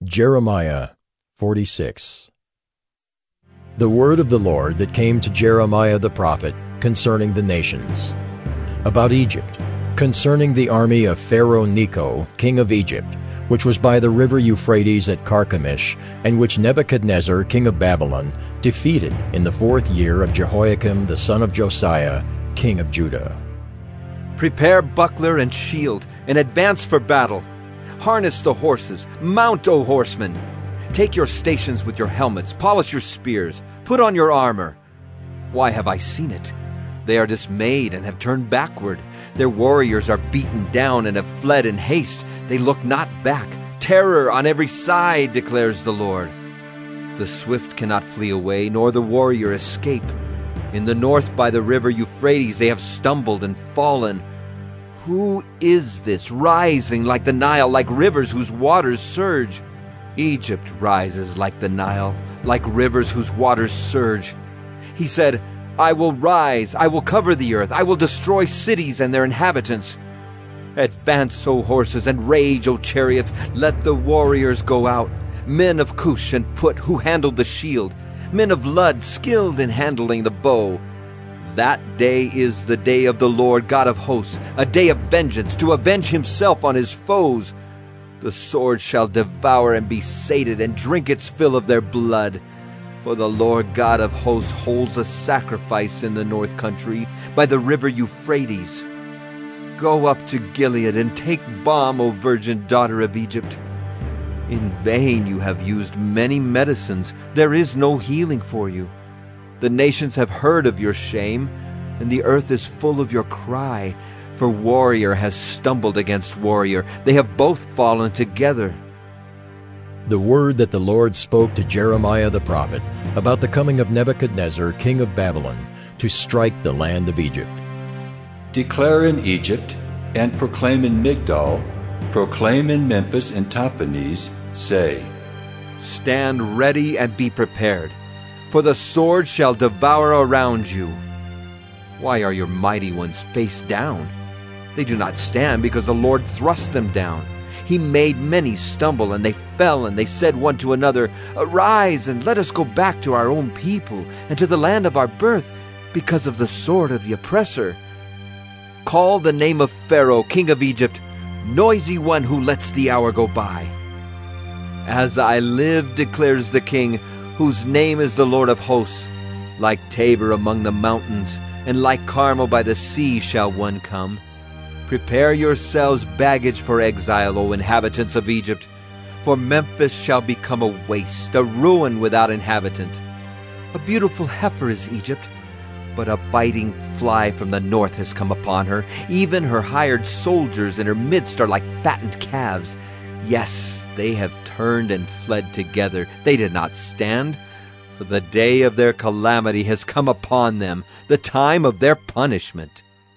Jeremiah 46. The word of the Lord that came to Jeremiah the prophet concerning the nations. About Egypt, concerning the army of Pharaoh Necho, king of Egypt, which was by the river Euphrates at Carchemish, and which Nebuchadnezzar, king of Babylon, defeated in the 4th year of Jehoiakim the son of Josiah, king of Judah. Prepare buckler and shield, and advance for battle. Harness the horses, mount, O horsemen. Take your stations with your helmets, polish your spears, put on your armor. Why have I seen it? They are dismayed and have turned backward. Their warriors are beaten down and have fled in haste. They look not back. Terror on every side, declares the Lord. The swift cannot flee away, nor the warrior escape. In the north by the river Euphrates they have stumbled and fallen. Who is this rising like the Nile, like rivers whose waters surge? Egypt rises like the Nile, like rivers whose waters surge. He said, I will rise, I will cover the earth, I will destroy cities and their inhabitants. Advance, O horses, and rage, O chariots, let the warriors go out. Men of Cush and Put, who handled the shield, men of Lud, skilled in handling the bow. That day is the day of the Lord God of hosts, a day of vengeance, to avenge himself on his foes. The sword shall devour and be sated, and drink its fill of their blood. For the Lord God of hosts holds a sacrifice in the north country, by the river Euphrates. Go up to Gilead and take balm, O virgin daughter of Egypt. In vain you have used many medicines, there is no healing for you. The nations have heard of your shame, and the earth is full of your cry. For warrior has stumbled against warrior, they have both fallen together. The word that the Lord spoke to Jeremiah the prophet about the coming of Nebuchadnezzar, king of Babylon, to strike the land of Egypt. Declare in Egypt, and proclaim in Migdol, proclaim in Memphis and Tahpanhes, say, Stand ready and be prepared, for the sword shall devour around you. Why are your mighty ones face down? They do not stand because the Lord thrust them down. He made many stumble, and they fell, and they said one to another, Arise, and let us go back to our own people, and to the land of our birth, because of the sword of the oppressor. Call the name of Pharaoh, king of Egypt, noisy one who lets the hour go by. As I live, declares the King, whose name is the Lord of hosts, like Tabor among the mountains, and like Carmel by the sea shall one come. Prepare yourselves baggage for exile, O inhabitants of Egypt, for Memphis shall become a waste, a ruin without inhabitant. A beautiful heifer is Egypt, but a biting fly from the north has come upon her. Even her hired soldiers in her midst are like fattened calves. Yes, they have turned and fled together. They did not stand, for the day of their calamity has come upon them, the time of their punishment.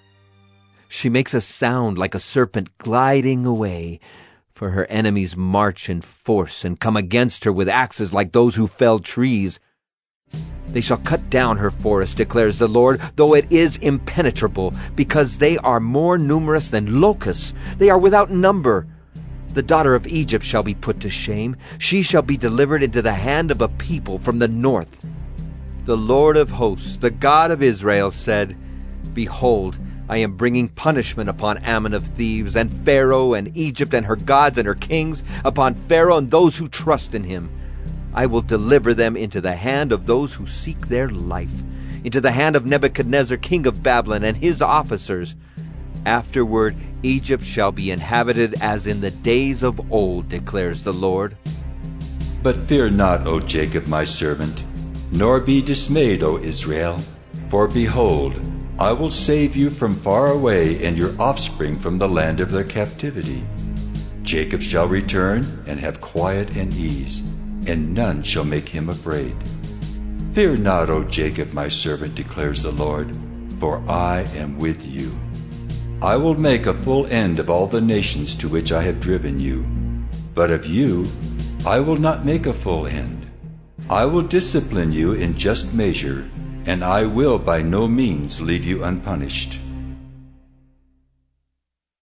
She makes a sound like a serpent gliding away, for her enemies march in force and come against her with axes like those who fell trees. They shall cut down her forest, declares the Lord, though it is impenetrable, because they are more numerous than locusts. They are without number. The daughter of Egypt shall be put to shame. She shall be delivered into the hand of a people from the north. The Lord of hosts, the God of Israel, said, Behold, I am bringing punishment upon Ammon of Thebes, and Pharaoh, and Egypt, and her gods, and her kings, upon Pharaoh and those who trust in him. I will deliver them into the hand of those who seek their life, into the hand of Nebuchadnezzar, king of Babylon, and his officers. Afterward, Egypt shall be inhabited as in the days of old, declares the Lord. But fear not, O Jacob my servant, nor be dismayed, O Israel. For behold, I will save you from far away, and your offspring from the land of their captivity. Jacob shall return and have quiet and ease, and none shall make him afraid. Fear not, O Jacob my servant, declares the Lord, for I am with you. I will make a full end of all the nations to which I have driven you. But of you I will not make a full end. I will discipline you in just measure, and I will by no means leave you unpunished.